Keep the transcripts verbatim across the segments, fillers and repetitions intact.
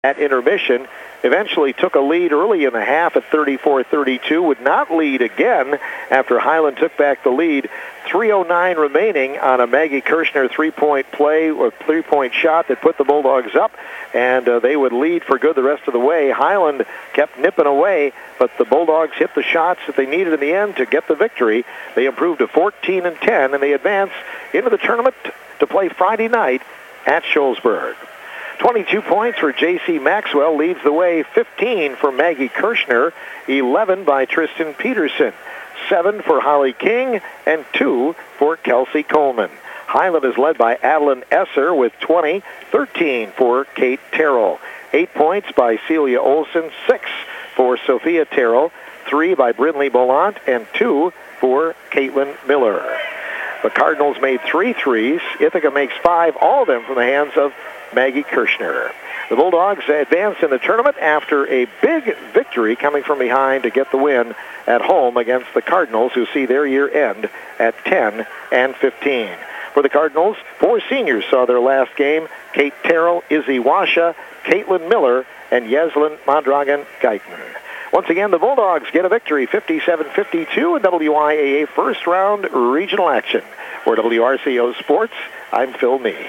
at intermission. Eventually took a lead early in the half at thirty-four thirty-two, would not lead again after Highland took back the lead. three oh nine remaining on a Maggie Kirschner three-point play or three-point shot that put the Bulldogs up, and uh, they would lead for good the rest of the way. Highland kept nipping away, but the Bulldogs hit the shots that they needed in the end to get the victory. They improved to fourteen and ten, and they advance into the tournament to play Friday night at Shullsburg. twenty-two points for J C Maxwell, leads the way. fifteen for Maggie Kirschner, eleven by Tristan Peterson, seven for Holly King, and two for Kelsey Coleman. Highland is led by Adeline Esser with twenty, thirteen for Kate Terrell. Eight points by Celia Olson, six for Sophia Terrell, three by Brindley Bollant, and two for Caitlin Miller. The Cardinals made three threes. Ithaca makes five, all of them from the hands of Maggie Kirschner. The Bulldogs advanced in the tournament after a big victory coming from behind to get the win at home against the Cardinals, who see their year end at ten and fifteen. For the Cardinals, four seniors saw their last game: Kate Terrell, Izzy Washa, Caitlin Miller, and Yeslin Mondragon Guyton. Once again, the Bulldogs get a victory, fifty-seven fifty-two, in W I A A first round regional action. For W R C O Sports, I'm Phil Nee.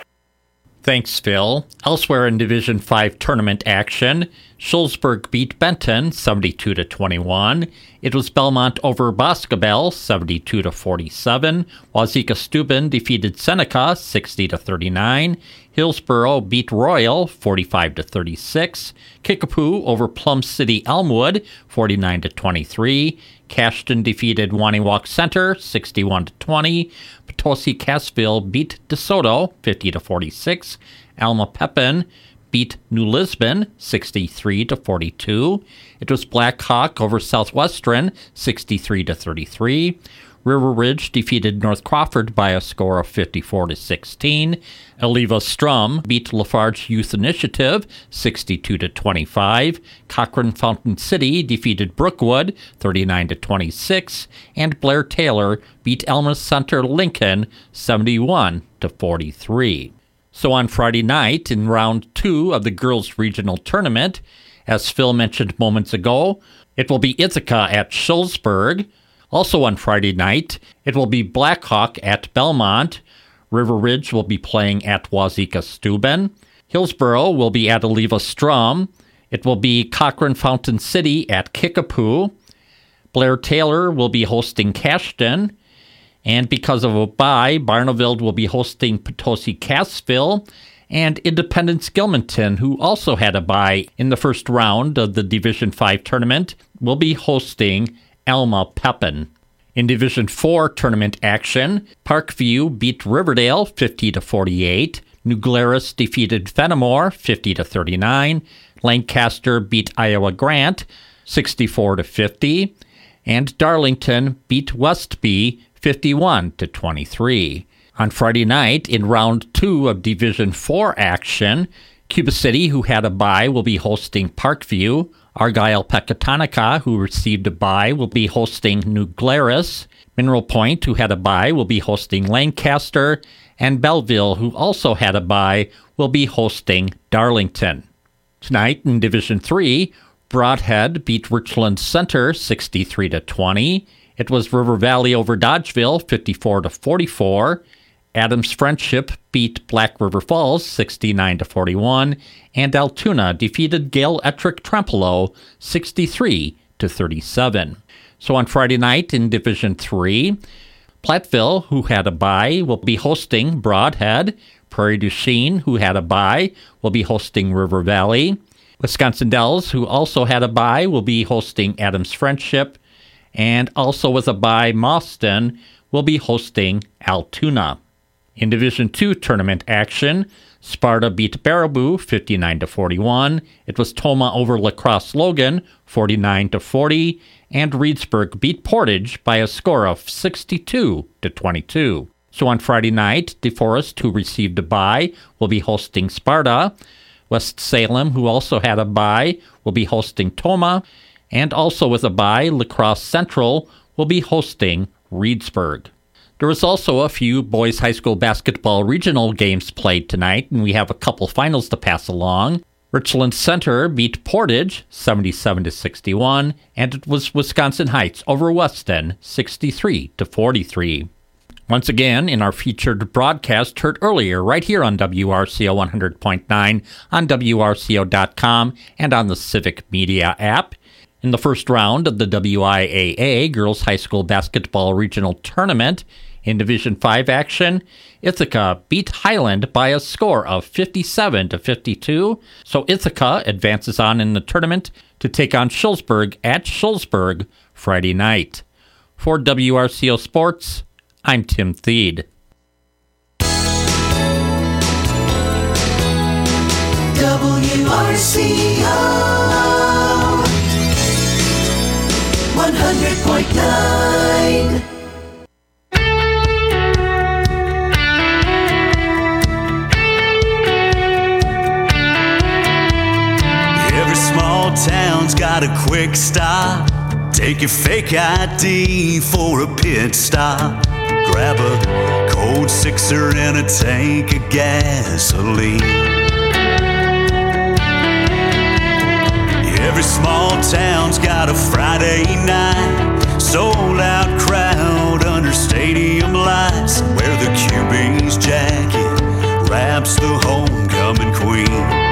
Thanks, Phil. Elsewhere in Division five tournament action, Shullsburg beat Benton seventy-two to twenty-one. It was Belmont over Boscobel seventy-two to forty-seven. Wazeeka Steuben defeated Seneca sixty to thirty-nine. Hillsborough beat Royal forty-five to thirty-six. Kickapoo over Plum City Elmwood forty-nine to twenty-three. Cashton defeated Waniwak Center sixty-one to twenty. Potosi Cassville beat DeSoto fifty to forty-six. Alma Pepin beat New Lisbon sixty-three to forty-two. It was Black Hawk over Southwestern sixty-three to thirty-three. River Ridge defeated North Crawford by a score of fifty-four to sixteen. Eliva Strum beat Lafarge Youth Initiative sixty-two to twenty-five. Cochrane Fountain City defeated Brookwood thirty-nine to twenty-six, and Blair Taylor beat Elma Center Lincoln seventy-one to forty-three. So on Friday night, in round two of the girls' regional tournament, as Phil mentioned moments ago, it will be Ithaca at Shullsburg. Also on Friday night, it will be Blackhawk at Belmont. River Ridge will be playing at Wazeeka Steuben. Hillsborough will be at Eliva Strum. It will be Cochrane Fountain City at Kickapoo. Blair Taylor will be hosting Cashton. And because of a bye, Barneveld will be hosting Potosi Cassville. And Independence Gilmanton, who also had a bye in the first round of the Division five tournament, will be hosting Alma Pepin. In Division four tournament action, Parkview beat Riverdale fifty to forty-eight. New Glarus defeated Fenimore fifty to thirty-nine. Lancaster beat Iowa Grant sixty-four to fifty. And Darlington beat Westby fifty-one to twenty-three. On Friday night, in round two of Division four action, Cuba City, who had a bye, will be hosting Parkview. Argyle Pecatonica, who received a bye, will be hosting New Glarus. Mineral Point, who had a bye, will be hosting Lancaster. And Belleville, who also had a bye, will be hosting Darlington. Tonight in Division three, Broadhead beat Richland Center sixty-three to twenty. It was River Valley over Dodgeville fifty-four to forty-four. Adams Friendship beat Black River Falls sixty-nine to forty-one, and Altoona defeated Gale Ettrick Trempealeau sixty-three to thirty-seven. So on Friday night in Division three, Platteville, who had a bye, will be hosting Broadhead. Prairie du Chien, who had a bye, will be hosting River Valley. Wisconsin Dells, who also had a bye, will be hosting Adams Friendship. And also with a bye, Mauston will be hosting Altoona. In Division two tournament action, Sparta beat Baraboo fifty-nine to forty-one. It was Toma over La Crosse Logan forty-nine to forty, and Reedsburg beat Portage by a score of sixty-two to twenty-two. So on Friday night, DeForest, who received a bye, will be hosting Sparta. West Salem, who also had a bye, will be hosting Toma, and also with a bye, La Crosse Central will be hosting Reedsburg. There was also a few boys high school basketball regional games played tonight, and we have a couple finals to pass along. Richland Center beat Portage seventy-seven to sixty-one, and it was Wisconsin Heights over Weston sixty-three to forty-three. Once again, in our featured broadcast heard earlier right here on W R C O one hundred point nine, on W R C O dot com, and on the Civic Media app. In the first round of the W I A A Girls High School Basketball Regional Tournament, in Division five action, Ithaca beat Highland by a score of fifty-seven to fifty-two, so Ithaca advances on in the tournament to take on Schulzburg at Schulzburg Friday night. For W R C O Sports, I'm Tim Thied. W R C O one hundred point nine. Every small town's got a quick stop. Take your fake I D for a pit stop. Grab a cold sixer and a tank of gasoline. Every small town's got a Friday night sold out crowd under stadium lights, where the Q B's jacket wraps the homecoming queen.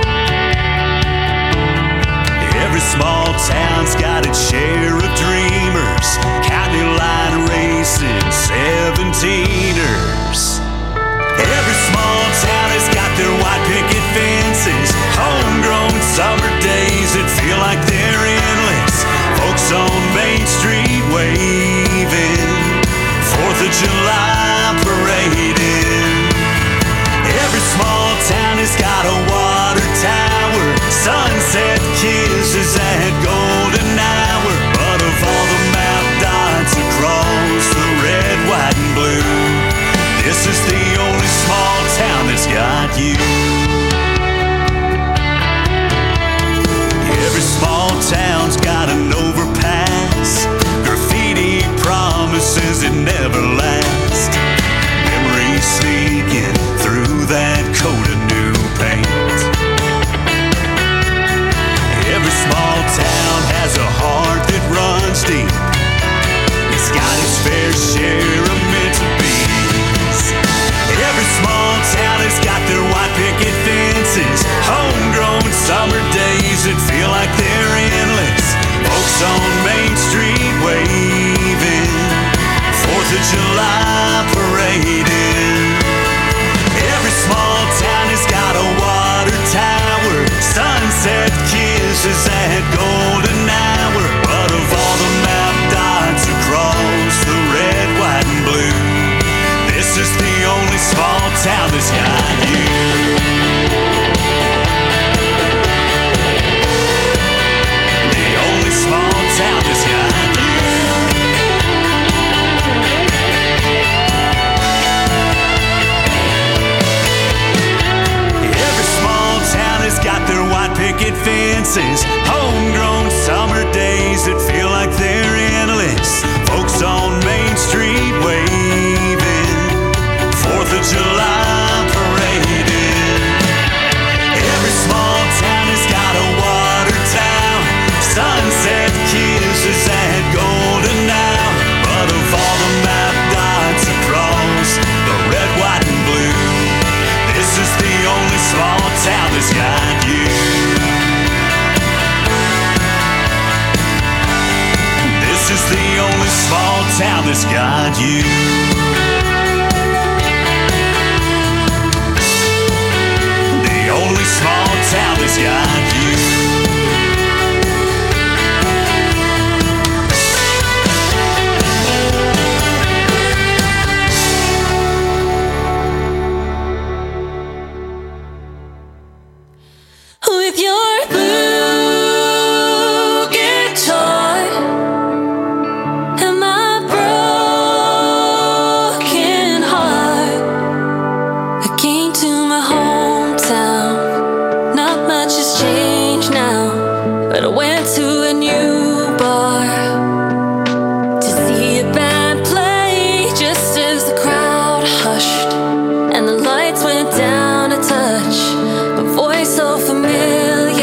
Every small town's got its share of dreamers, county line racing seventeeners. Every small town has got their white picket fences, homegrown summer days that feel like they're endless. Folks on Main Street waving, Fourth of July parading. Every small town has got a water tower, sunset kisses at golden hour. But of all the map dots across the red, white, and blue, this is the only small town that's got you. Every small town's got an overpass, graffiti promises it never lasts. Memories sneaking through that coat of new paint. Every small town has a heart that runs deep. It's got its fair share of meant to be's. Every small town has got their white picket fences, homegrown summer days that feel like they're endless. Folks on Main Street waving, Fourth of July parading. Every small town has got a water tower, sunset kisses at golden hour. But of all the map dots across the red, white, and blue, this is the only small town that's got you. The only small town that's got you. Every small town has got their white picket fences, homegrown summer days that feel like they're endless. Folks on Main Street waving, Fourth of July parading. Every small town has got a water tower, sunset kisses at golden hour. But of all the map dots across the red, white, and blue, this is the only small town that's got you. This is the only small town that's got you. The only small town that's got you. With your blue guitar and my broken heart, I came to my hometown. Not much has changed now, but I went to a new bar to see a band play just as the crowd hushed and the lights went down a touch. A voice so familiar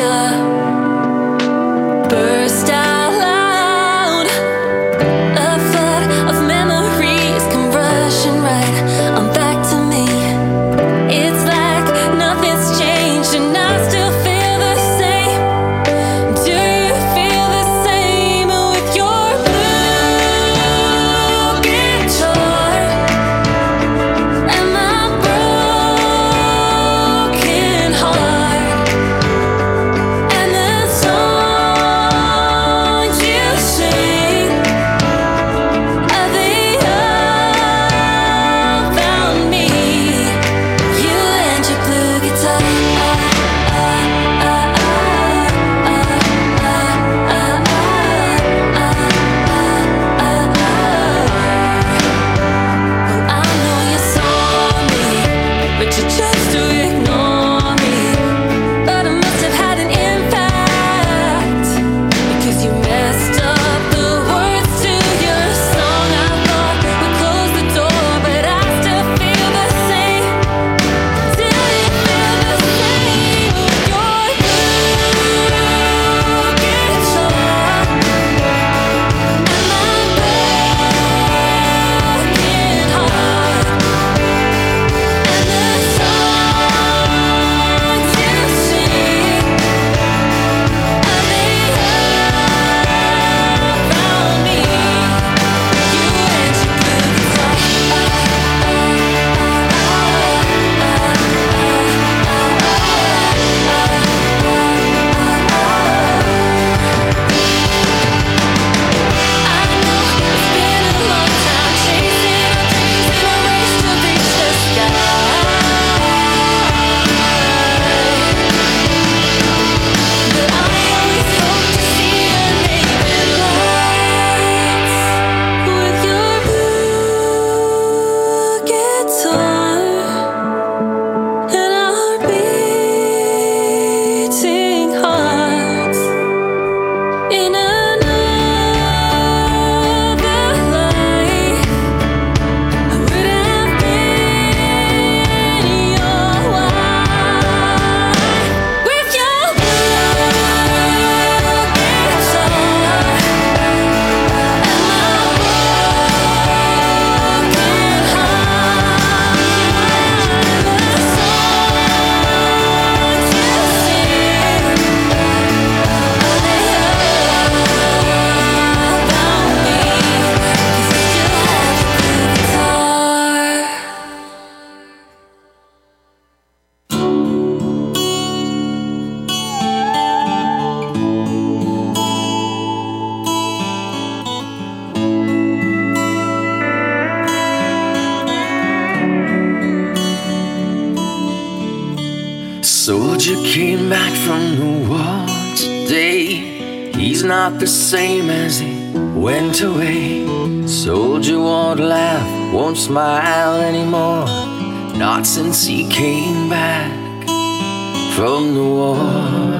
came back from the war today. He's not the same as he went away. Soldier won't laugh, won't smile anymore. Not since he came back from the war.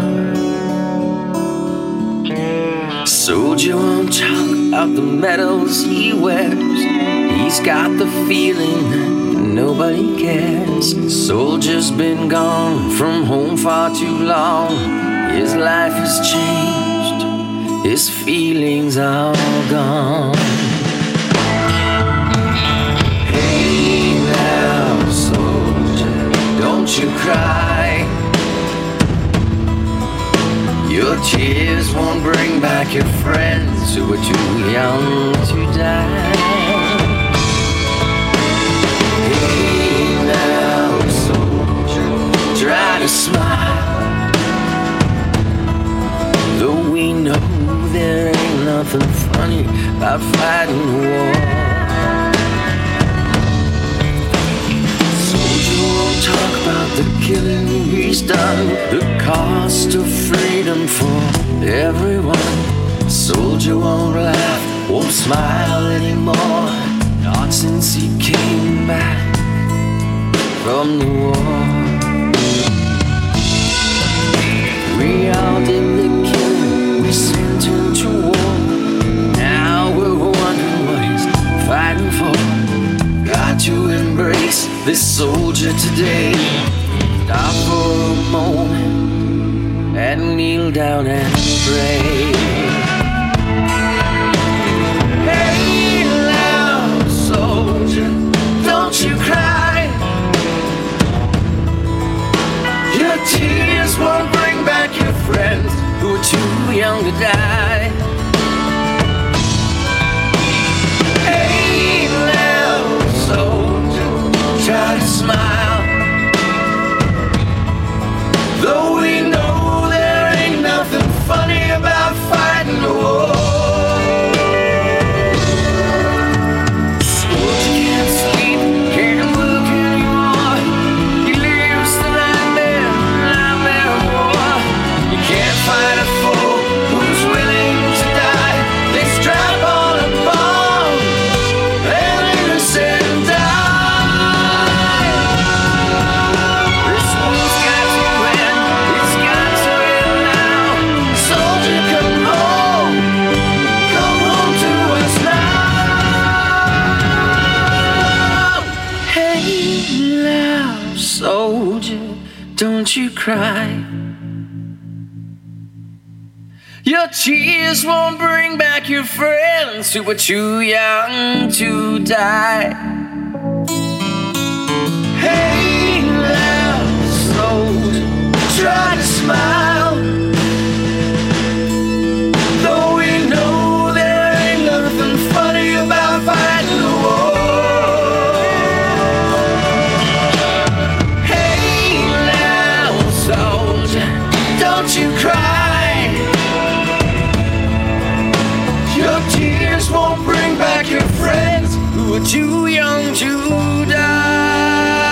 Soldier won't talk about the medals he wears. He's got the feeling that nobody cares. Soldier's been gone from home far too long. His life has changed, his feelings are all gone. Hey now, soldier, don't you cry. Your tears won't bring back your friends who were too young to die. Hey now, soldier, try to smile. Though we know there ain't nothing funny about fighting the war. Soldier won't talk about the killing he's done, the cost of freedom for everyone. Soldier won't laugh, won't smile anymore. Not since he came back from the war. We all did the killing, we sent him to war. Now we're wondering what he's fighting for. Got to embrace this soldier today. Stop for a moment and kneel down and pray. Hey now, soldier, don't you cry. Your tears won't bring back your friends who are too young to die. Hey now, soldier, try to smile. Though we know there ain't nothing funny about fighting the war. Soldier can't sleep, can't look anymore. He lives the nightmare, nightmare of war. You can't fight a foe who's willing to die. They strap on a bomb and innocent die. This war's got to end, it's got to end now. Soldier, come home, come home to us now. Hey now, soldier, don't you cry. Your tears won't bring back your friends who were too young to die. Hey now, soldier, try to smile. Though we know there ain't nothing funny about fighting the war. Hey now, soldier, don't you cry. Your tears won't bring back your friends who are too young to die.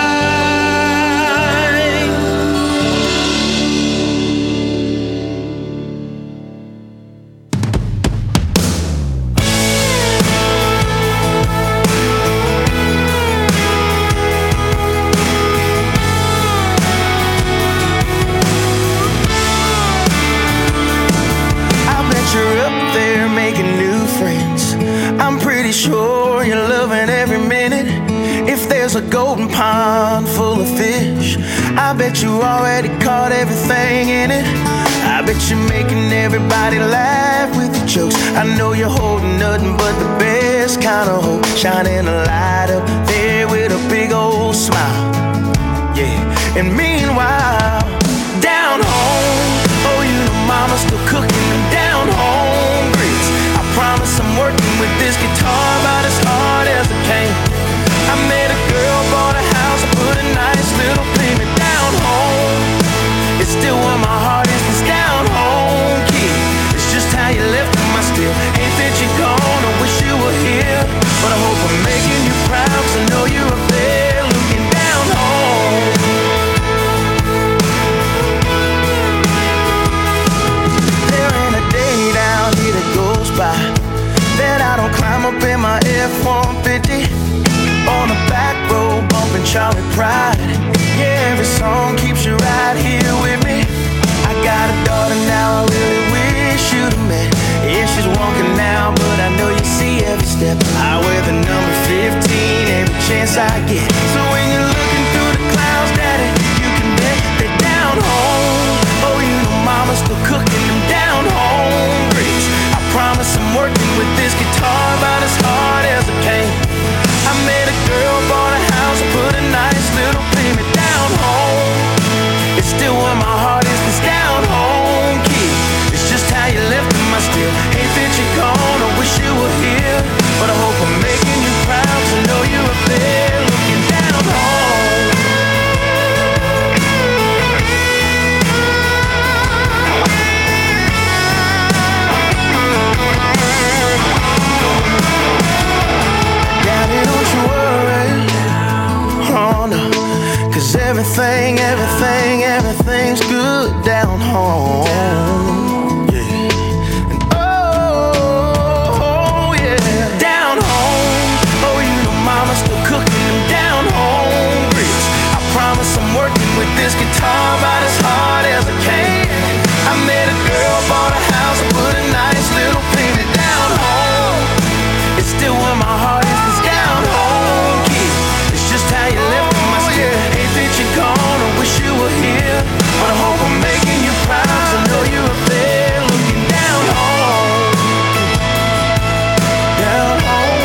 I bet you're up there making new friends. I'm pretty sure you're loving every minute. If there's a golden pond full of fish, I bet you already caught everything in it. I bet you're making everybody laugh with your jokes. I know you're holding nothing but the best kind of hope, shining a light up there with a big old smile. Yeah, and meanwhile, down home, oh, you know mama's still cooking them down home grits. I promise I'm working with this guitar about as hard as I can. I met a girl, bought a house, put a nice little payment down home. It's still where my heart is, it's down home, kid. It's just how you left them, I still hate that you're gone. I wish you were here, but I hope I'm making you proud, 'cause I know you're up there looking down home. with this guitar about as hard as I can. I met a girl, bought a house, and put a nice little payment down home. It's still where my heart is, this down home kid. It's just how you left him, I still hate that you're gone. I wish you were here, but I hope I'm making you proud to know you were there looking down home. Daddy, don't you worry, oh no, 'cause everything, everything, everything's good down home. Yeah. And oh, yeah, down home. Oh, you know mama's still cooking them down home grits. I promise I'm working with this guitar about as hard as I can. I met a girl, bought a house, and put a nice little payment down home. It's still where my heart is, this down home kid. It's just how you left me, I still hate that you're gone. I wish you were here, but I hope I'm making you proud to know you were there looking down home. Down home.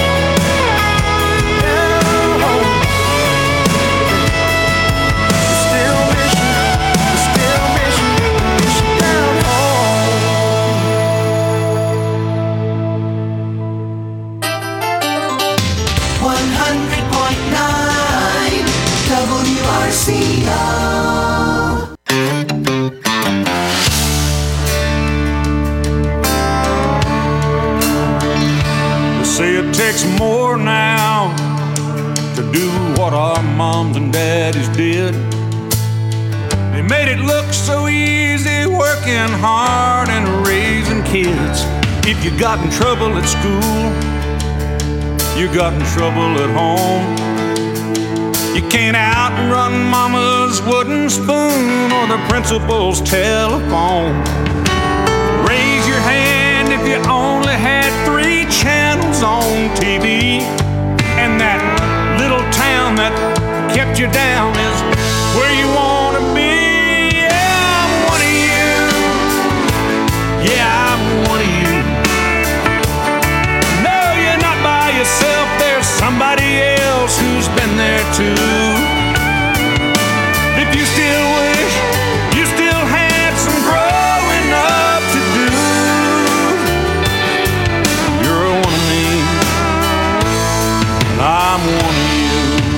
Down home. We still miss you. We still miss you. We miss you down home. one hundred point nine W R C O. They say it takes more now to do what our moms and daddies did. They made it look so easy, working hard and raising kids. If you got in trouble at school, you got in trouble at home. You can't outrun mama's wooden spoon or the principal's telephone. Raise your hand if you only had three channels on T V, and that little town that kept you down is where you want to be. Yeah, I'm one of you. Yeah, I'm one of you. No, you're not by yourself. There's somebody else who's been there too. If you still wish you still had some growing up to do, you're one of me, and I'm one of you.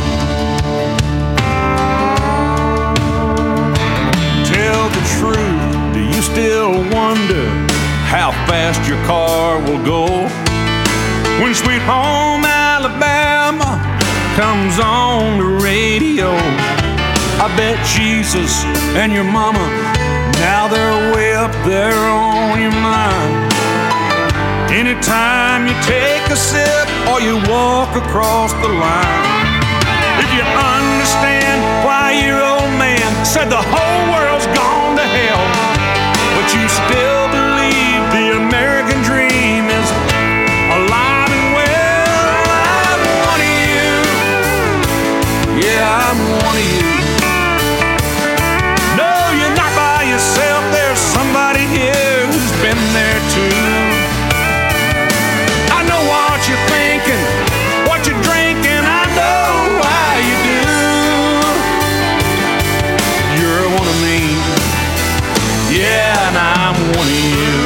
Tell the truth, do you still wonder how fast your car will go when Sweet Home Alabama comes on the radio? I bet Jesus and your mama, now they're way up there on your mind. Anytime you take a sip or you walk across the line, if you understand why your old man said the whole world's gone to hell, but you still believe the American dream is alive and well, I'm one of you. Yeah, I'm one of you. No, you're not by yourself. There's somebody here who's been there too. I know what you're thinking, what you're drinking. I know why you do. You're one of me. Yeah, and I'm one of you.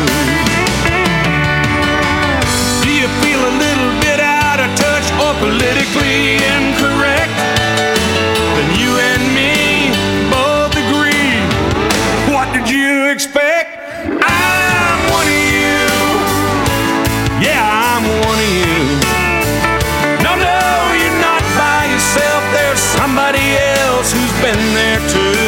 Do you feel a little bit out of touch or politically incorrect? Then you and me both agree. What did you expect? I'm one of you. Yeah, I'm one of you. No, no, you're not by yourself. There's somebody else who's been there too.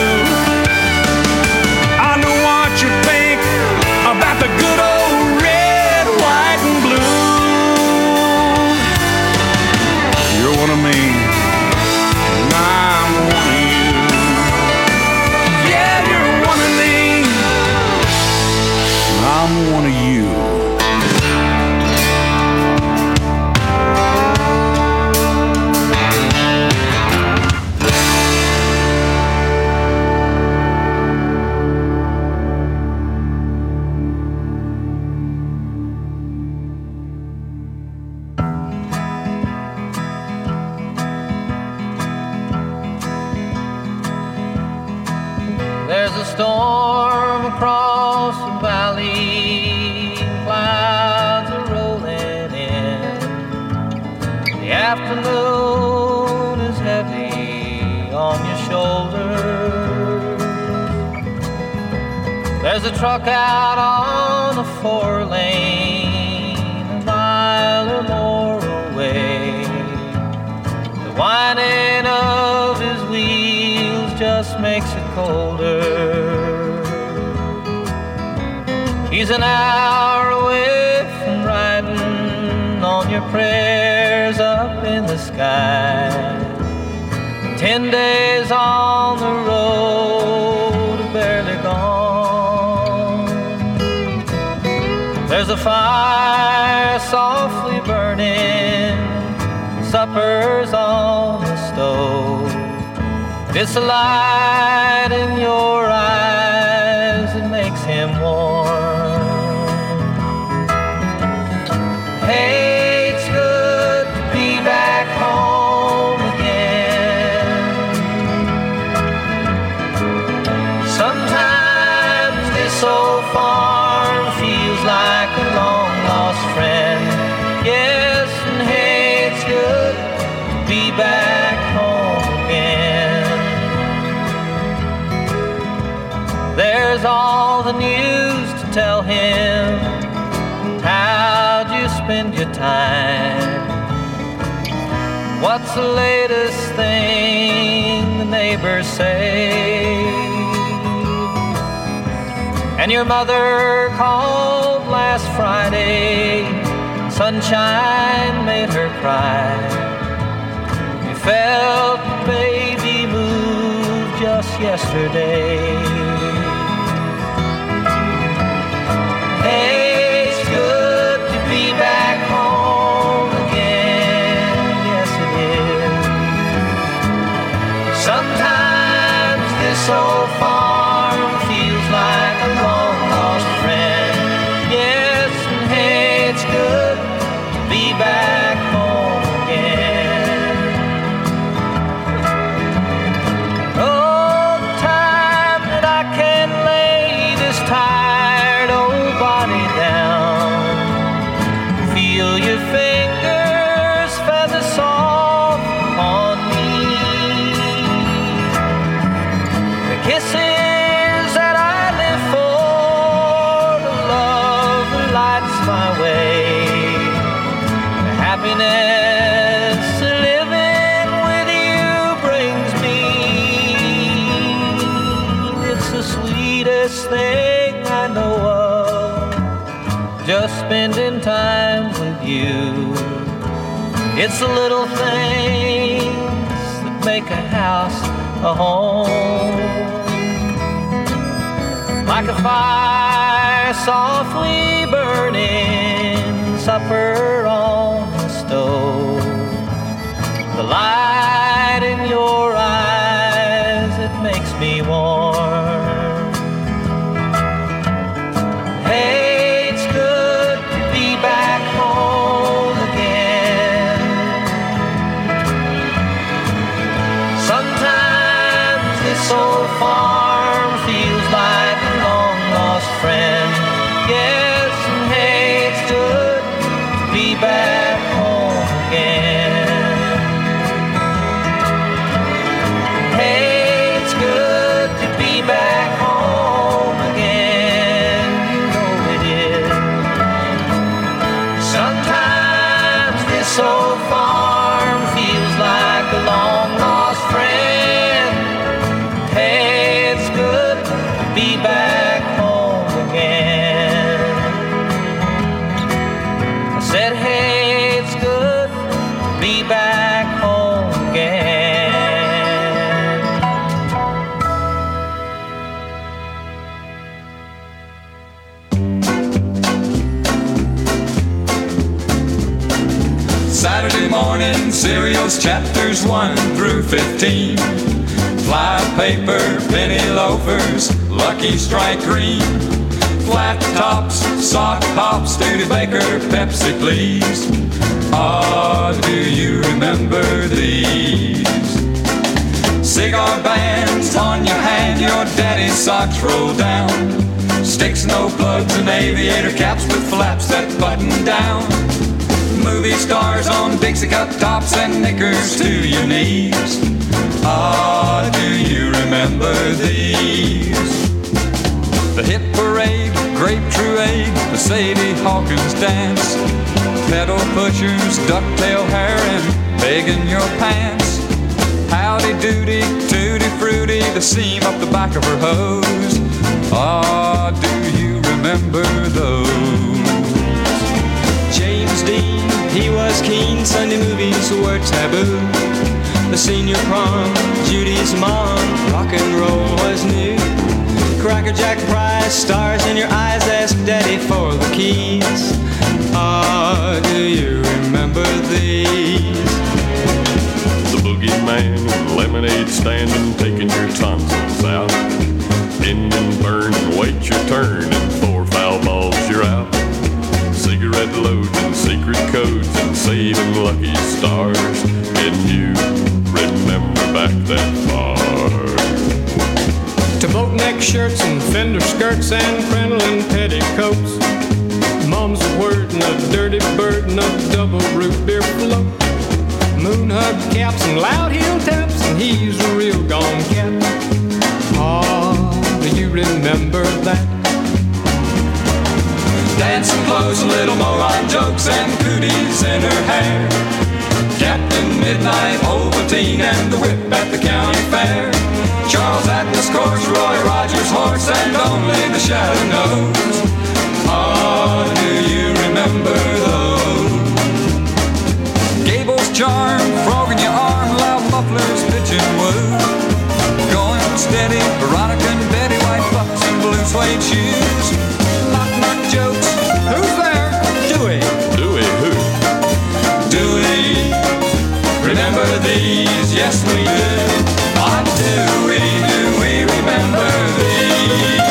I know what you think about the good old red, white, and blue. You're one of me, and I'm one of you. Yeah, you're one of me, and I'm one of you. afternoon is heavy on your shoulders. There's a truck out on a four lane, a mile or more away. The whining of his wheels just makes it colder. He's an hour away from riding on your prayers up in the sky. Ten days on the road, barely gone. There's a fire softly burning, supper's on the stove. It's the light in your eyes that makes him warm. Hey, it's good to be back home again. Sometimes this old farm feels like a long-lost friend. Yes, and hey, it's good to be back home again. There's all the news to tell him. How'd you spend your time? What's the latest thing the neighbors say? And your mother called last Friday. Sunshine made her cry. You felt the baby move just yesterday. Hey, it's good to be back home again. Yes, it is. Sometimes this old farm feels like a long-lost friend. Yes, and hey, it's good to be back home again. Oh, the time that I can lay this tired old body down, feel your fingers feather soft on me. The kisses that I live for, the love that lights my way, the happiness living with you brings me. It's the sweetest thing I know of, just spending time with you. It's the little things that make a house a home. Like a fire softly burning, supper on the stove. The light in your eyes, it makes me warm. Hey, it's good to be back home again. Sometimes this old farm feels like a long-lost friend. Yes, and hey, it's good to be back home again. Hey, it's good to be back home again. You know it is. Sometimes this old farm feels like a long-lost friend. Hey, it's good to be back home again. I said, hey, it's good to be back home again. Saturday morning cereals, chapters one through fifteen. Fly paper, penny loafers, Lucky Strike green. Flat tops, sock pops, Studebaker, Pepsi please. Ah, do you remember these? Cigar bands on your hand, your daddy's socks roll down. Sticks, no plugs, and aviator caps with flaps that button down. movie stars on Dixie cut tops and knickers to your knees. Ah, do you remember these? The hit parade, grape truade, the Sadie Hawkins dance, pedal pushers, ducktail hair, and begging your pants. Howdy doody, tutti fruity, the seam up the back of her hose. Ah, do you remember those? James Dean, he was keen, Sunday movies were taboo. The senior prom, Judy's mom, rock and roll was new. Cracker Jack Prize, stars in your eyes, ask Daddy for the keys. Ah, do you remember these? The boogeyman and lemonade stand and taking your tonsils out. Bend and burn and wait your turn, and four foul balls you're out. Cigarette loads and secret codes and saving lucky stars. Can you remember back that far? To boat neck shirts and fender skirts and crinoline petticoats. Mom's a word and a dirty bird and a double root beer float. Moon hug caps and loud heel taps, and he's a real gone cat. Oh, do you remember that? Dancing clothes, little moron jokes, and cooties in her hair. Captain Midnight, Ovaltine, and the whip at the county fair. Charles Atlas course, Roy Rogers horse, and only the shadow knows. Oh, do you remember those? Gable's charm, frog in your arm, loud mufflers, pitching woo. Going steady, Veronica and Betty, white bucks and blue suede shoes. Knock knock jokes, who's there? Dewey. Dewey who? Dewey, remember these? Yes we do. Ah, do we, do we remember these?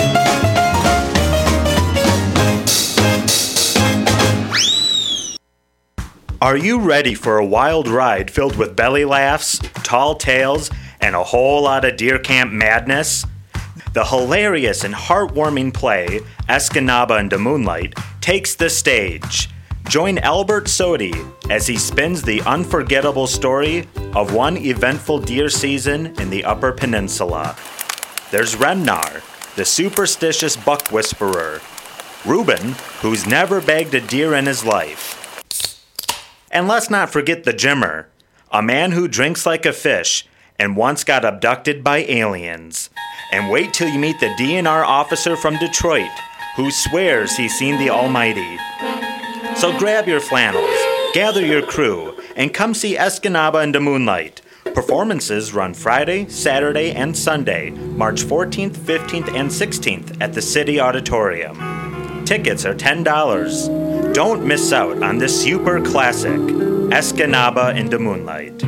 Are you ready for a wild ride filled with belly laughs, tall tales, and a whole lot of deer camp madness? The hilarious and heartwarming play, Escanaba into Moonlight, takes the stage. Join Albert Sodi as he spins the unforgettable story of one eventful deer season in the Upper Peninsula. There's Remnar, the superstitious buck whisperer. Reuben, who's never bagged a deer in his life. And let's not forget the Jimmer, a man who drinks like a fish and once got abducted by aliens. And wait till you meet the D N R officer from Detroit who swears he's seen the Almighty. So grab your flannels, gather your crew, and come see Escanaba into Moonlight. Performances run Friday, Saturday, and Sunday, March fourteenth, fifteenth, and sixteenth at the City Auditorium. Tickets are ten dollars. Don't miss out on this super classic, Escanaba into Moonlight.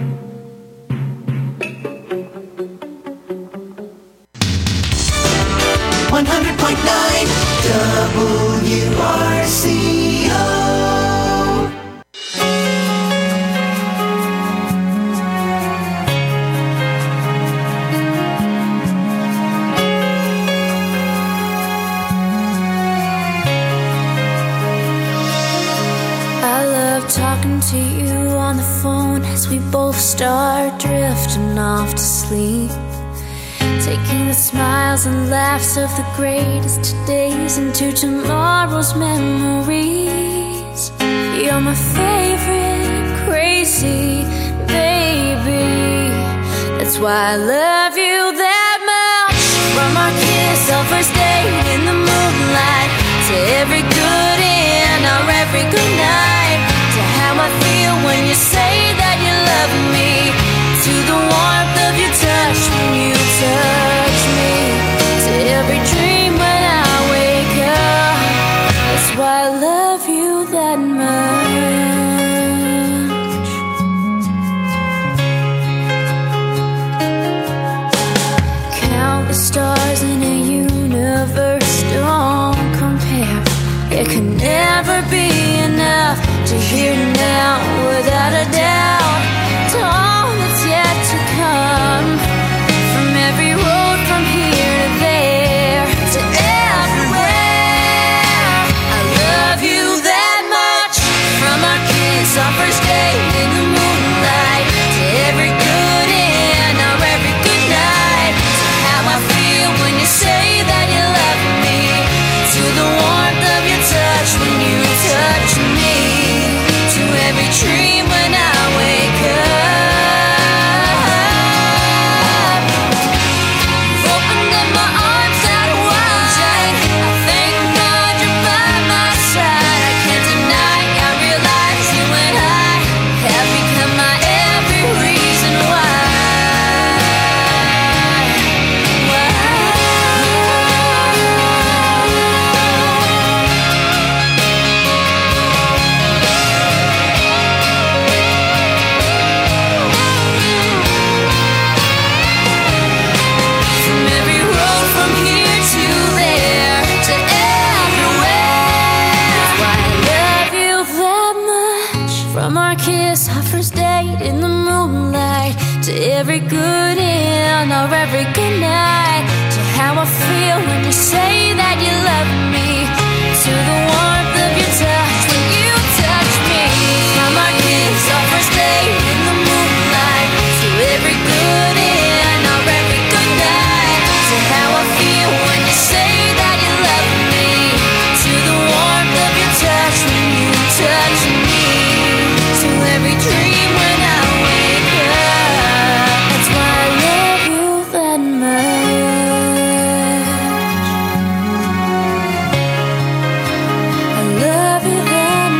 one hundred point nine W R C O. I love talking to you on the phone as we both start drifting off to sleep. Taking the smiles and laughs of the greatest days into tomorrow's memories. You're my favorite, crazy baby. That's why I love you that much. From our kiss, our first date in the moonlight, to every good end, or every good night, to how I feel when you say that you love me, to the warmth of your touch when you touch me, to every dream when I wake up. That's why I love you that much. Countless stars in a universe kiss, our first date in the moonlight, to every good in or every good night, to how I feel when you say that you love me, to the warmth of your touch when you touch me. From our kiss, our first date in the moonlight, to every good in or every good night, to how I feel when you say that you love me, to the warmth of your touch when you touch me, to every dream when I wake up. That's why I love you that much. I love you that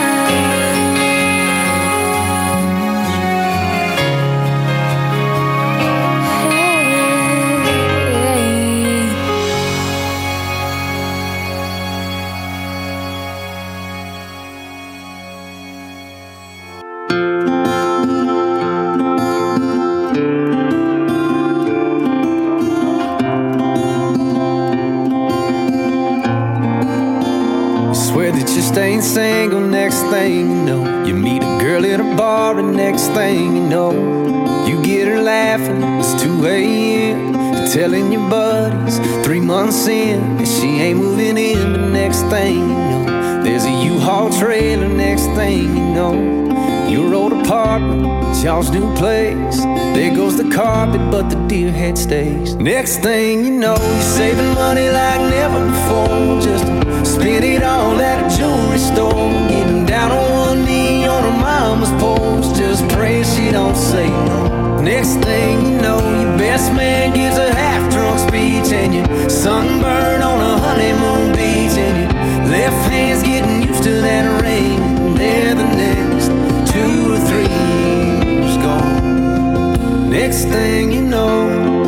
Swear that you're staying single, next thing you know, you meet a girl at a bar, and next thing you know, you get her laughing, it's two a.m. You're telling your buddies, three months in, and she ain't moving in. But next thing you know, there's a U-Haul trailer. Next thing you know, your old apartment, it's y'all's new place. There goes the carpet, but the deer head stays. Next thing you know, you're saving money like never before, just to spend it all at a jewelry store, getting down on one knee on her mama's porch, just praying she don't say no. Next thing you know, your best man gives a half-drunk speech, and you're sunburned on a honeymoon beach, and your left hand's getting used to that rain, and there the next two or three years gone. Next thing you know,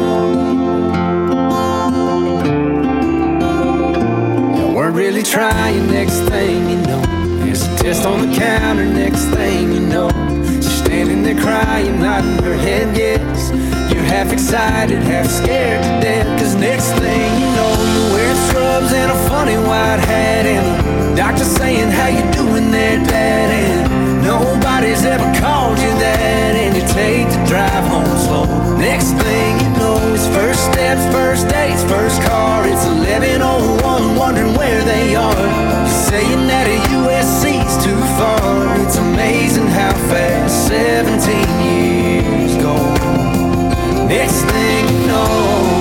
you weren't really trying. Next thing you know, there's a test on the counter. Next thing you know, she's standing there crying, nodding her head yes. You're half excited, half scared to death, cause next thing you know, you're wearing scrubs and a funny white hat, and the doctor saying, how you doing there, Dad? And nobody's ever called you that, and you take the drive home slow. Next thing you know, it's first steps, first dates, first car. It's eleven oh one, wondering where they are. You're saying that a U S C's too far. It's amazing how fast seventeen years go. Next thing you know,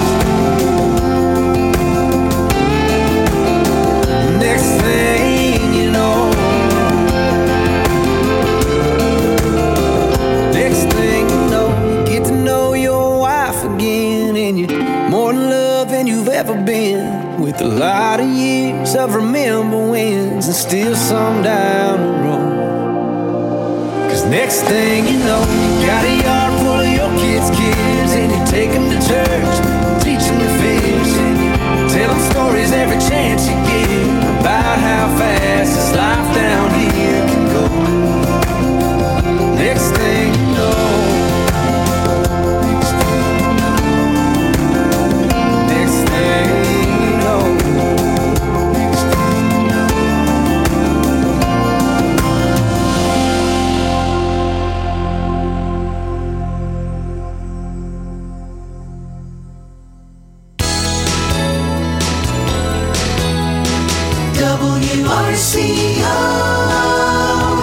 next thing you know, next thing you know, you get to know your wife again, and you're more in love than you've ever been, with a lot of years of remember wins and still some down the road. Cause next thing you know, you got a yard full of your kids' kids, and you take them to church, teach them to fish, and you tell them stories every chance you get about how fast this life down here can go. Next thing you know, next thing you know, W R C O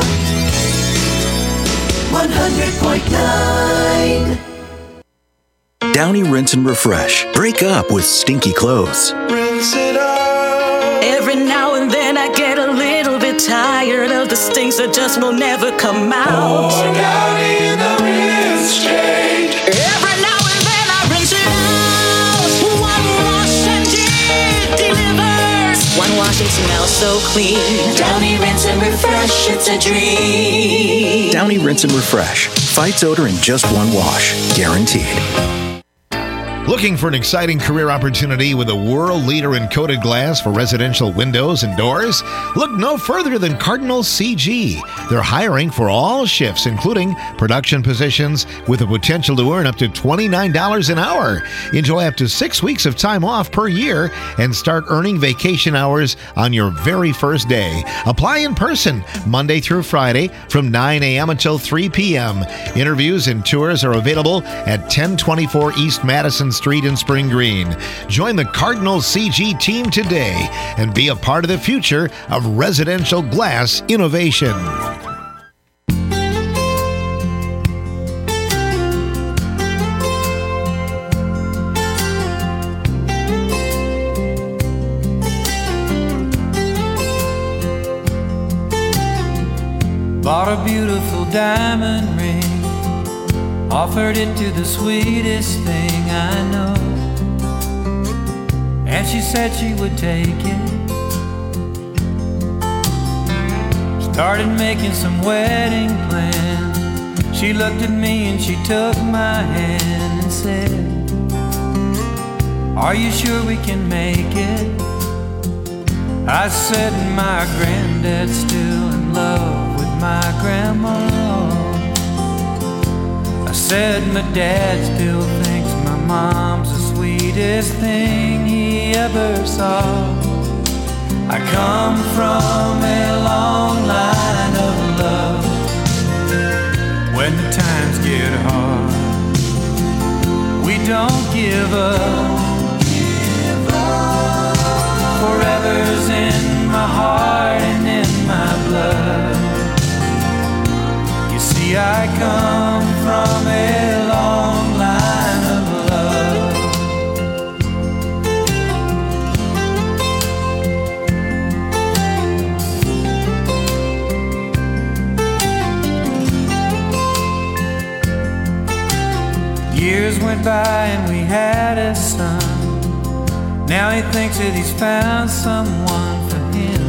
one hundred point nine. Downy Rinse and Refresh. Break up with stinky clothes. Rinse it out. Every now and then I get a little bit tired of the stinks that just will never come out. Pour Downy in the rinse change. Every now and then I rinse it out. One wash and it delivers. One wash it smells so clean. Downy Rinse and Refresh, it's a dream. Downy Rinse and Refresh. Fights odor in just one wash. Guaranteed. Looking for an exciting career opportunity with a world leader in coated glass for residential windows and doors? Look no further than Cardinal C G. They're hiring for all shifts, including production positions, with the potential to earn up to twenty-nine dollars an hour. Enjoy up to six weeks of time off per year and start earning vacation hours on your very first day. Apply in person Monday through Friday from nine a.m. until three p.m. Interviews and tours are available at ten twenty-four East Madison Street in Spring Green. Join the Cardinal C G team today and be a part of the future of residential glass innovation. Bought a beautiful diamond ring, offered it to the sweetest thing I know, and she said she would take it. Started making some wedding plans. She looked at me and she took my hand and said, "Are you sure we can make it?" I said, "My granddad's still in love with my grandma." I said, "My dad still thinks my mom's the sweetest thing he ever saw." I come from a long line of love. When the times get hard, we don't give up. Forever's in my heart and in my blood. You see, I come from a long line of love. Years went by and we had a son. Now he thinks that he's found someone for him,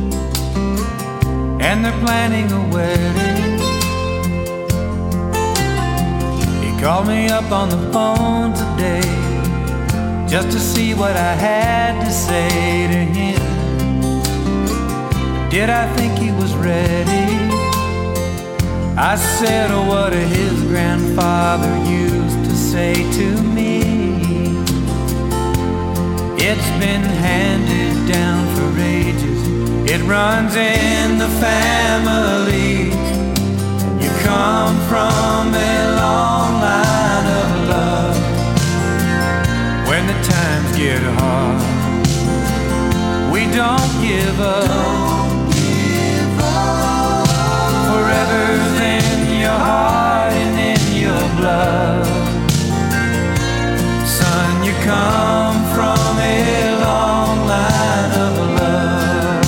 and they're planning a wedding. He called me up on the phone today just to see what I had to say to him. Did I think he was ready? I said, "Oh, what his grandfather used to say to me. It's been handed down for ages. It runs in the family. You come from a long line of love. When the times get hard, we don't give up. Forever's in your heart and in your blood. Son, you come from a long line of love.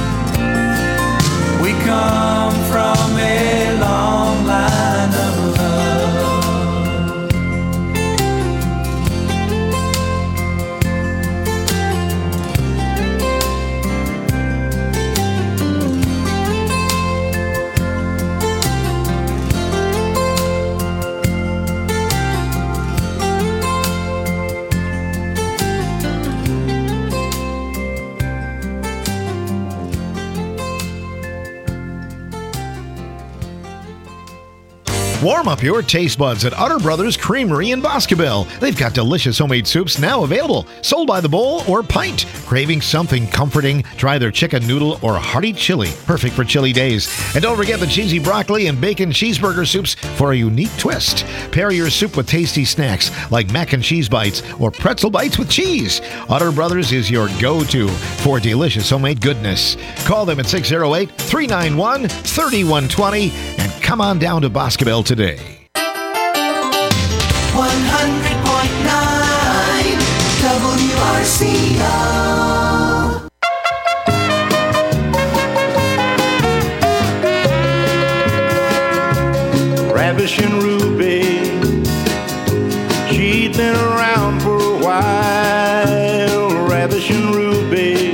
We come from a long line of Warm up your taste buds at Utter Brothers Creamery in Boscobel. They've got delicious homemade soups now available, sold by the bowl or pint. Craving something comforting? Try their chicken noodle or hearty chili, perfect for chilly days. And don't forget the cheesy broccoli and bacon cheeseburger soups for a unique twist. Pair your soup with tasty snacks like mac and cheese bites or pretzel bites with cheese. Utter Brothers is your go-to for delicious homemade goodness. Call them at six oh eight, three nine one, three one two zero and come on down to Boscobel today. one hundred point nine W R C O. Ravishing Ruby, she'd been around for a while. Ravishing Ruby,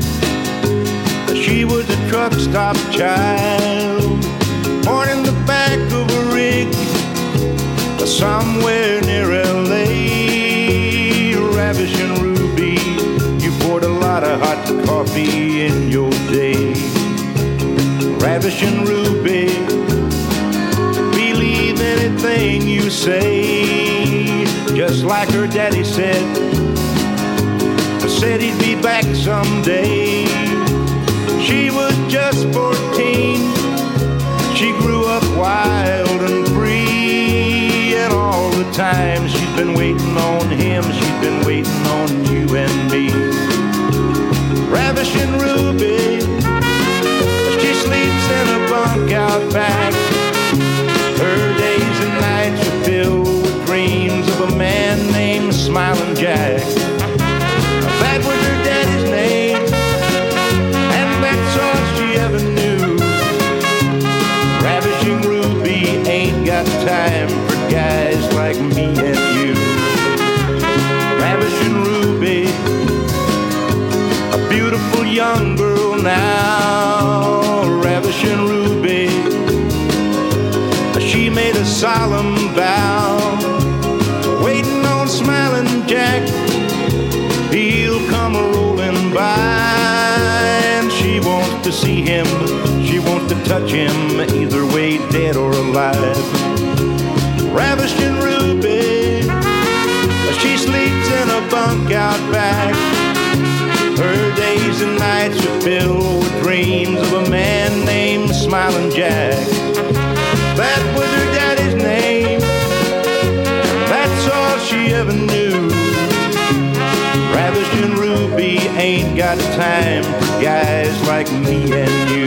she was a truck stop child, born in the back of a rig somewhere near L A. a hot coffee in your day. Ravishing Ruby, believe anything you say. Just like her daddy said, said he'd be back someday. She was just fourteen, she grew up wild and free. And all the time she's been waiting on him, she's been waiting on you and me. Ravishing Ruby, she sleeps in a bunk out back. Her days and nights are filled with dreams of a man named Smiling Jack. That was her daddy's name, and that's all she ever knew. Ravishing Ruby ain't got time for guys like me and you. Ravishing Ruby, a beautiful young girl now. Ravishing Ruby, she made a solemn vow, waiting on Smiling Jack. He'll come rolling by, and she wants to see him, she wants to touch him, either way, dead or alive. Ravishing Ruby, she sleeps in a bunk out back. Her days and nights are filled with dreams of a man named Smiling Jack. That was her daddy's name, that's all she ever knew. Ravishing Ruby ain't got time for guys like me and you.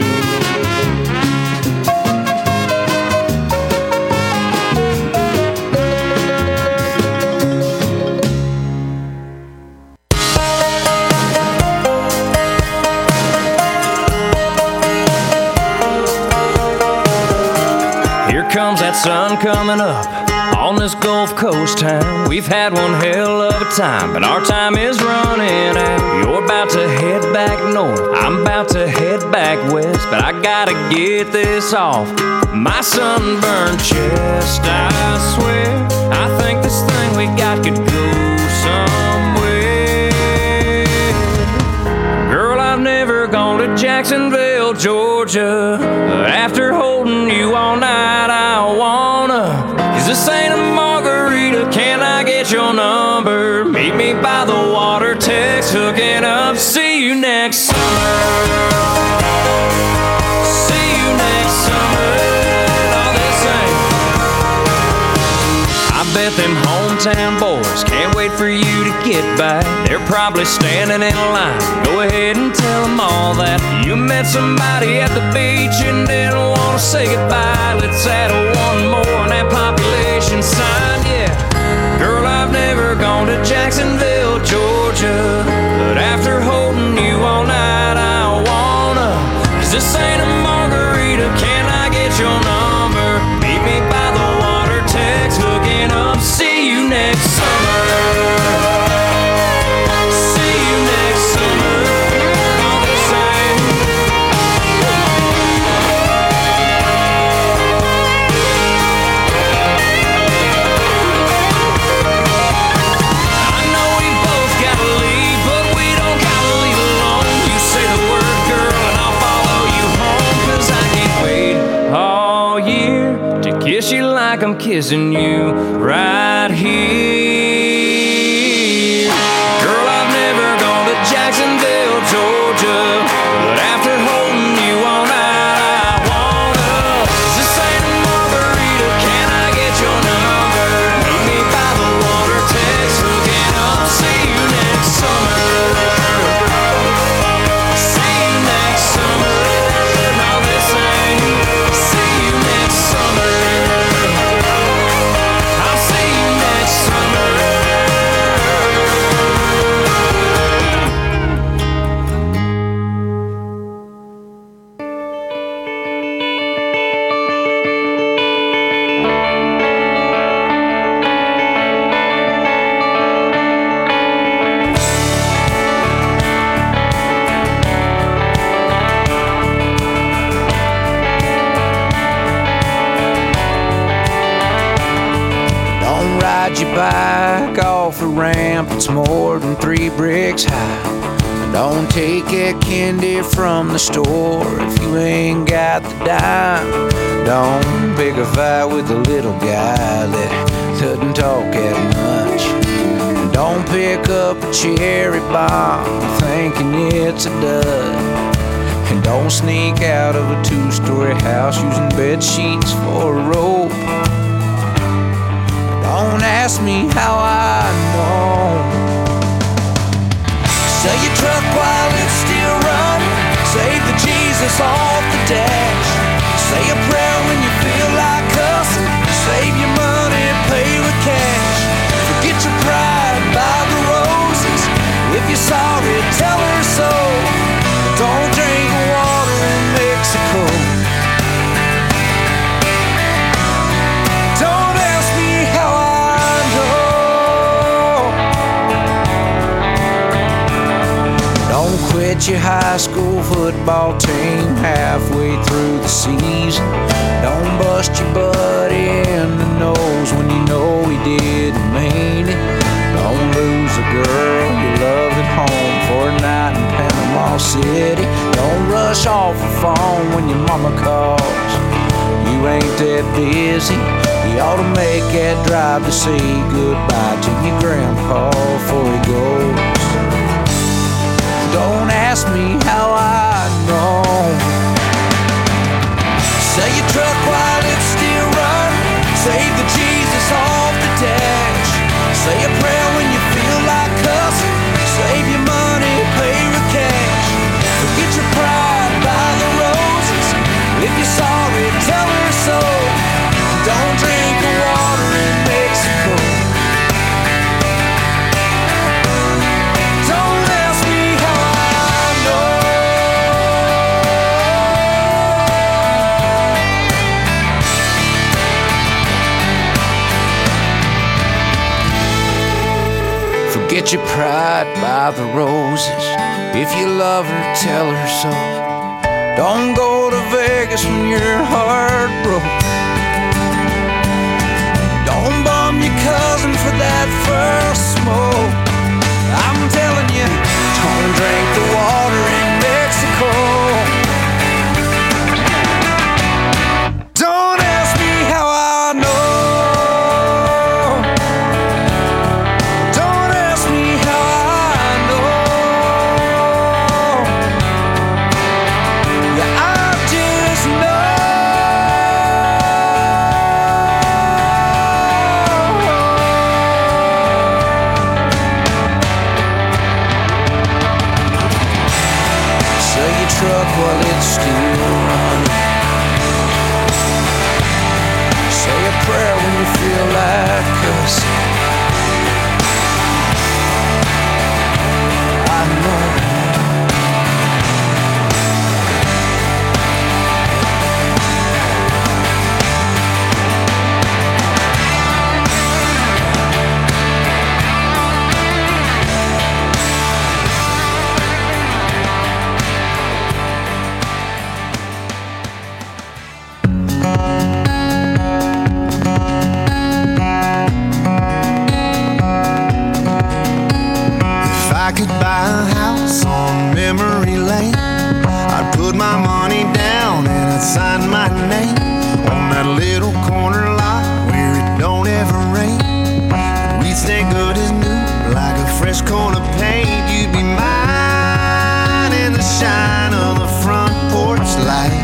Here comes that sun coming up on this Gulf Coast town. We've had one hell of a time, but our time is running out. You're about to head back north, I'm about to head back west, but I gotta get this off my sunburned chest. I swear, I think this thing we got could go somewhere. Girl, I've never gone to Jacksonville, Georgia. After holding you all night, I wanna. Cause this ain't a margarita, can I get your number? Meet me by the water, text, hooking up. See you next summer. See you next summer. All this ain't. I bet them hometown boys can't wait for you to get back. They're probably standing in line. Go ahead and tell them all that you met somebody at the beach and didn't want to say goodbye. Let's add one more on that population sign, yeah. Girl, I've never gone to Jacksonville, Georgia, but after holding you all night, I wanna. Cause this ain't a margarita, can I get your number? Meet me by the water, text, hooking up. See you next summer. See you next summer. All the same. I know we both gotta leave, but we don't gotta leave alone. You say the word, girl, and I'll follow you home. Cause I can't wait all year to kiss you like I'm kissing you right here. Girl, I've never gone to Jacksonville, Georgia, but after holding you all night, I wanna. This ain't a margarita, can I get your number? Meet me by the water, text, hooking up. See you next summer. See you next summer. All this ain't. See you next summer. I'll see you next summer. Don't ride your bike off the ramp, it's more than three bricks high. Don't take that candy from the store if you ain't got the dime. Don't pick a fight with the little guy that doesn't talk that much. Don't pick up a cherry bomb thinking it's a dud. And don't sneak out of a two-story house using bed sheets for a rope. Don't ask me how I know. Sell your truck while it's still running. Save the Jesus off the dash. Say a prayer when you feel like cussing. Save your money, pay with cash. Forget your pride, buy the roses. If you're sorry, tell her so. Don't drink water in Mexico. Don't ask me how I know. Don't quit your high school football team halfway through the season. Don't bust your buddy in the nose when you know he didn't mean it. Don't lose a girl you love at home for a night in Panama City. Don't rush off the phone when your mama calls. You ain't that busy. You ought to make that drive to say goodbye to your grandpa before he goes. Don't ask me how I know. Sell your truck while it's still running. Save the Jesus off the dash. Say a prayer when you feel like cussing. Save your money, pay with cash. Forget your pride, buy the roses. If you're sorry, tell her so. Don't drink the water in Mexico. Don't ask me how I know. Forget your pride, buy the roses. If you love her, tell her so. Don't go to Vegas when your heart broke. Don't bum your cousin for that first smoke. I'm telling you, don't drink the water in Mexico. Don't ask me how I know. Don't ask me how I know. Yeah, I just know. Sell your truck while it's still running. Say a prayer when you feel like cussing. I know. If I could buy a house on memory lane, I'd put my money down and I'd sign my name on that little corner lot where it don't ever rain. We'd stay good as new, like a fresh coat of paint. You'd be mine in the shine of the front porch light.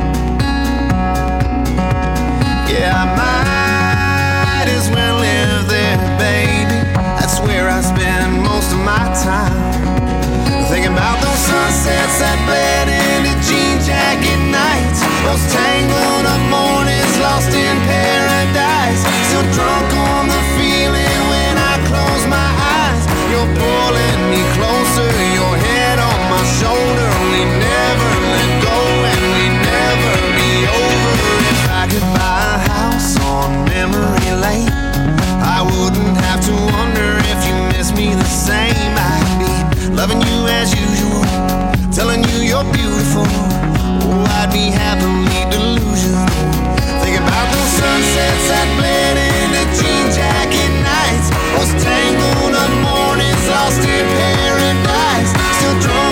Yeah, I might as well live there, baby. That's where I spend most of my time. Thinking about those sunsets that bled into jean jacket nights. Those tangled up mornings lost in paradise. Still drunk on the feeling when I close my eyes. You're pulling me closer, your head on my shoulder. We never let go and we never be over. If I could buy a house on memory lane, I wouldn't have to wonder if you miss me the same. I'd be loving you as usual, telling you you're beautiful. Oh, I'd be happily delusional. Think about those sunsets that bled into jean jacket nights. Those tangled up mornings lost in paradise. Still drunk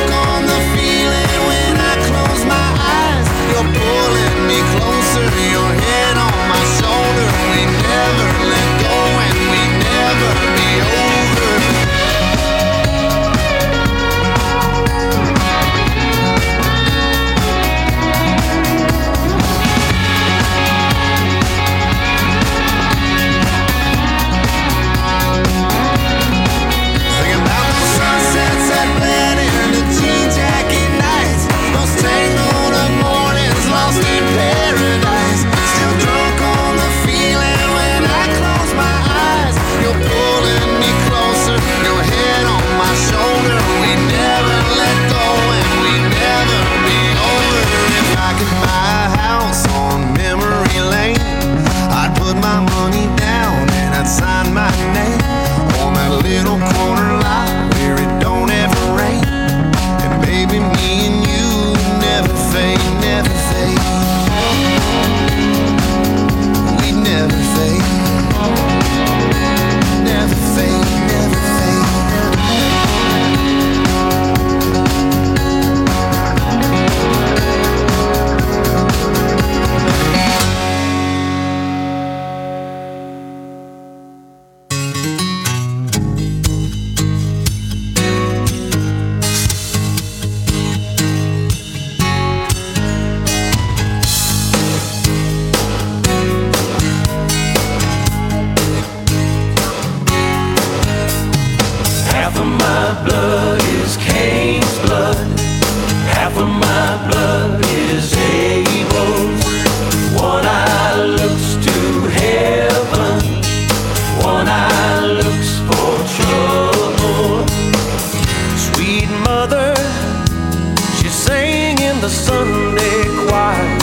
my blood is Abel's. One eye looks to heaven, one eye looks for trouble. Sweet mother, she sang in the Sunday choir.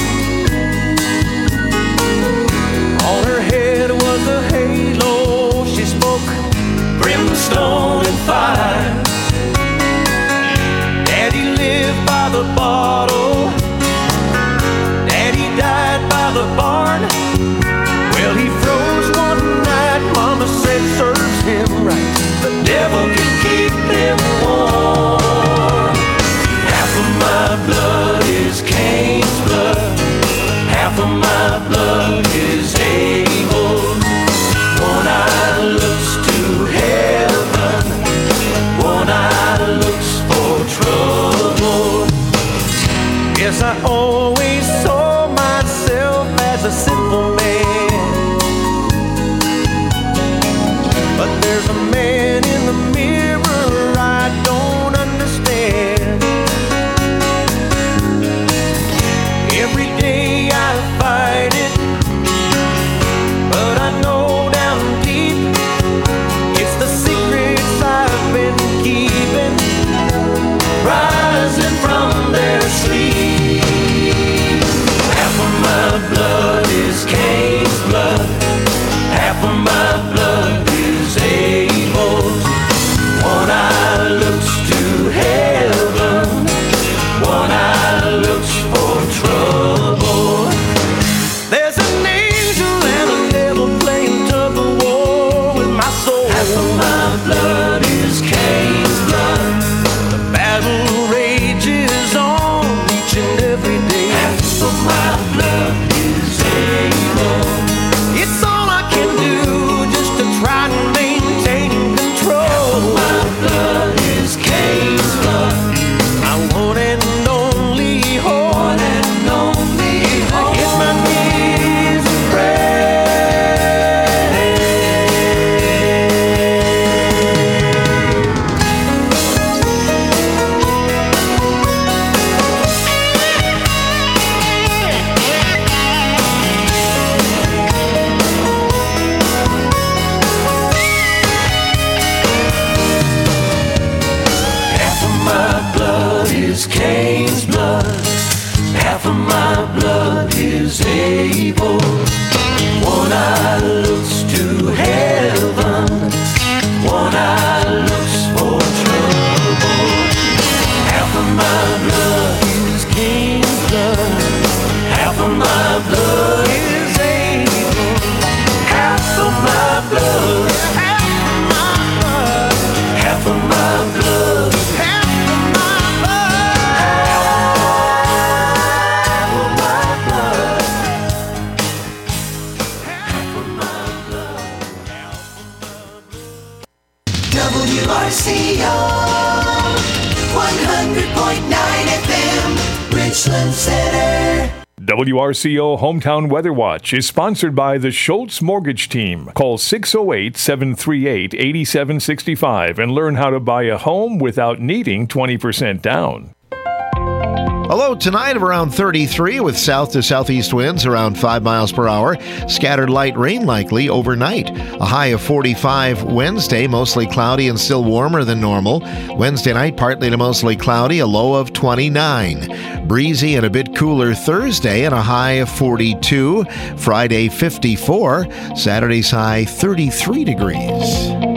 On her head was a halo, she spoke brimstone and fire. Daddy lived by the bottle, Daddy died by the barn. Well, he froze one night, Mama said serves him right. The devil can keep him warm. Half of my blood is Cain's blood, half of my blood is Abel's. One eye looks to heaven, one eye looks for trouble. Yes, I always saw myself as a simple man, but there's a man in the mirror I don't understand. Every day I fight it, but I know down deep it's the secrets I've been keeping, rising from their sleep. Half of my blood is Cain's blood, half of my blood is Abel's. One eye looks to heaven, one eye looks for trouble. There's an angel and a devil playing tug of war with my soul. Half of my blood is Cain's blood, the battle rages on each and every day. Half of my blood is Abel. It's all I can do just to try and maintain control. Half of my blood is Cain's blood, my one and only hope. One and only hope. Hit my knees and pray. Half of my blood is Cain's blood, half of my blood is Abel. One eye looks to heaven, one eye looks for trouble. Half of my blood is Cain's blood, half of my blood is Abel. Half of my blood, half of my blood, half of my blood, half of my blood, half of my blood, half of my blood. W R C O one hundred point nine F M, Richland Center. W R C O Hometown Weather Watch is sponsored by the Schultz Mortgage Team. Call six oh eight, seven three eight, eight seven six five and learn how to buy a home without needing twenty percent down. A low tonight of around thirty-three with south to southeast winds around five miles per hour. Scattered light rain likely overnight. A high of forty-five Wednesday, mostly cloudy and still warmer than normal. Wednesday night, partly to mostly cloudy, a low of twenty-nine. Breezy and a bit cooler Thursday and a high of forty-two. Friday, fifty-four. Saturday's high, thirty-three degrees.